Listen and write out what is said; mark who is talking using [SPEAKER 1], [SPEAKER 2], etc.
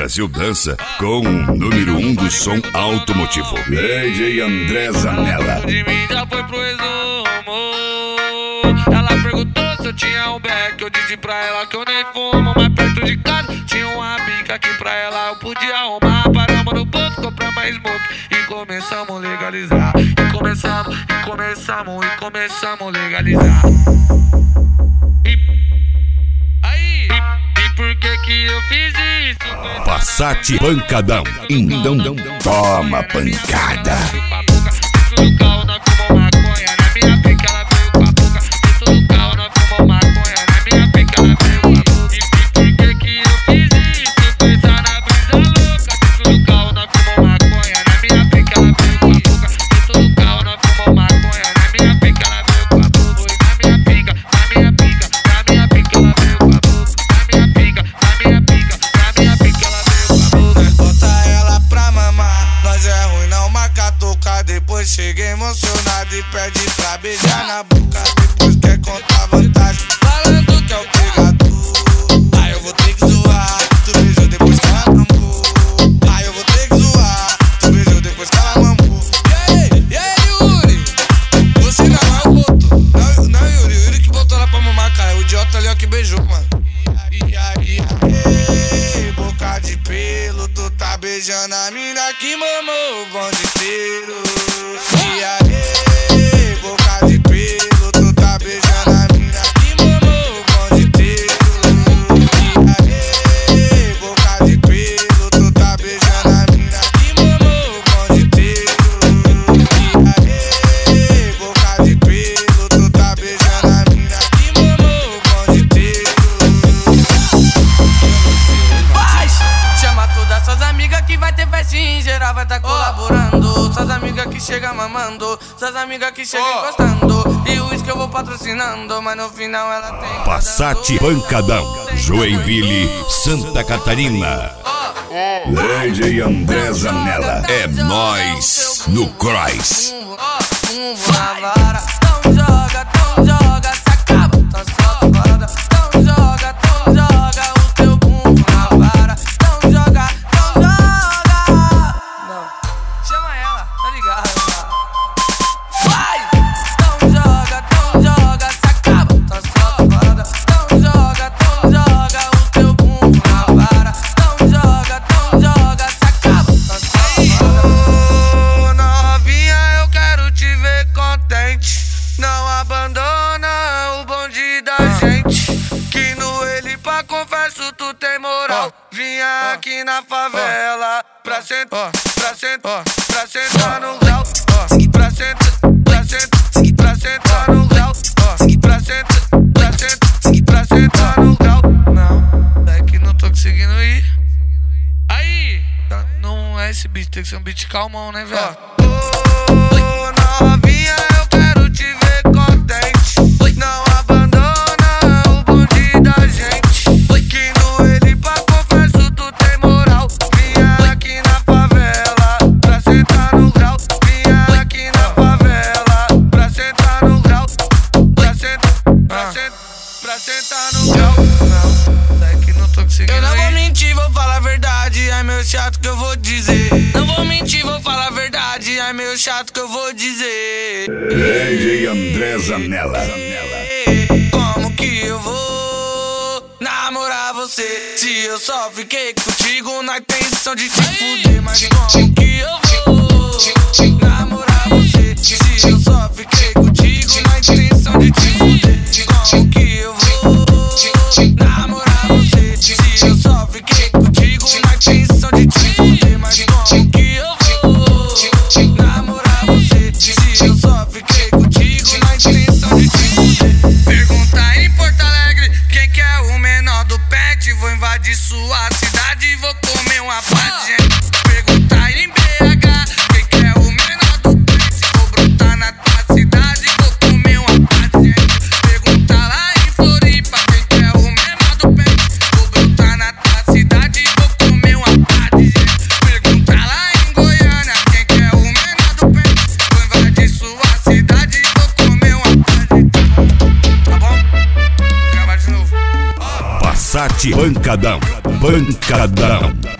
[SPEAKER 1] Brasil dança com o número 1 do som automotivo, DJ André Zanella.
[SPEAKER 2] De mim já foi pro resumo. Ela perguntou se eu tinha um beck. Eu disse pra ela que eu nem fumo. Mas perto de casa tinha uma bica que pra ela eu podia arrumar. Paramos no posto, compramos a smoke e começamos a legalizar. E começamos a legalizar. E por que eu fiz isso?
[SPEAKER 1] Passat pancadão, então toma pancada.
[SPEAKER 3] Depois chega emocionado e pede pra beijar na boca. Depois quer contar vantagem, falando que é o pegador. Aí eu vou ter que zoar, tu beijou depois que ela mamou. Aí eu vou ter que zoar, tu beijou depois que ela mamou. E aí, Yuri? Você não é o boto. Não, Yuri, o Yuri que botou ela pra mamar, cara. O idiota ali ó que beijou, mano. E aí, boca de pelo, tu tá beijando a mina que mamou o bonde inteiro. E aí, boca de pelo, tu tá beijando a mina que mamou o bonde inteiro. E aí, boca de pelo, tu tá beijando a mina que mamou o bonde inteiro. E aí, boca de pelo, tu tá beijando a mina que mamou o bonde inteiro. Chama todas suas amigas que vai ter festinha, em geral vai tá colaborando. Suas amigas que chegam mamando, suas amigas que chegam encostando. E o uísque eu vou patrocinando, mas no final ela tem
[SPEAKER 1] Passat pancadão, Joinville, Santa Catarina. DJ André Zanella, é nóis no Cross.
[SPEAKER 3] Então joga, se acaba, tá só foda. Então joga o teu bumbum na vara. Então joga. Não, chama ela, tá ligado? Vai! Então joga, se acaba, tá só foda. Então joga o teu bumbum na vara. Então joga, se acaba, tá só foda. Ô novinha, eu quero te ver contente. Não abandona o bonde da gente. Que no ele pra confesso tu tem moral. Vinha aqui na favela pra sentar no grau. Pra sentar no grau. Pra sentar no grau. Não, é que não tô conseguindo ir. Aí, não é esse beat, tem que ser um beat calmão, né, velho? Ô novinha, eu quero te ver contente. Não abandona o bonde da gente. Que no ele pra confesso tu tem moral. Vinha aqui na favela pra sentar no grau. Vinha aqui na favela pra sentar no grau. Pra sentar no grau. Não, é que não tô conseguindo. Eu não vou mentir, vou falar a verdade. É meio chato que eu vou dizer. Não vou mentir, vou falar a verdade. É meio chato que eu vou dizer.
[SPEAKER 1] DJ André Zanella.
[SPEAKER 3] Como que eu vou namorar você se eu só fiquei contigo na intenção de te fuder? Mas como que eu vou namorar você se eu só fiquei contigo na intenção de te fuder? Como que eu vou namorar você se eu só fiquei contigo na intenção de te fuder? Mas como que eu vou namorar você se eu só fiquei contigo na intenção de te fuder? Pergunta em Porto Alegre quem que é o menor do pet. Vou invadir sua cidade e vou comer uma parte. Pergunta em BH quem que é o menor do pet. Vou brotar na tua cidade e vou comer uma parte. Pergunta lá em Floripa quem que é o menor do pet. Vou brotar na tua cidade e vou comer uma parte. Pergunta lá em Goiânia quem que é o menor do pet. Vou invadir sua cidade e vou comer uma parte. Tá bom? Vou gravar de novo.
[SPEAKER 1] Passat pancadão.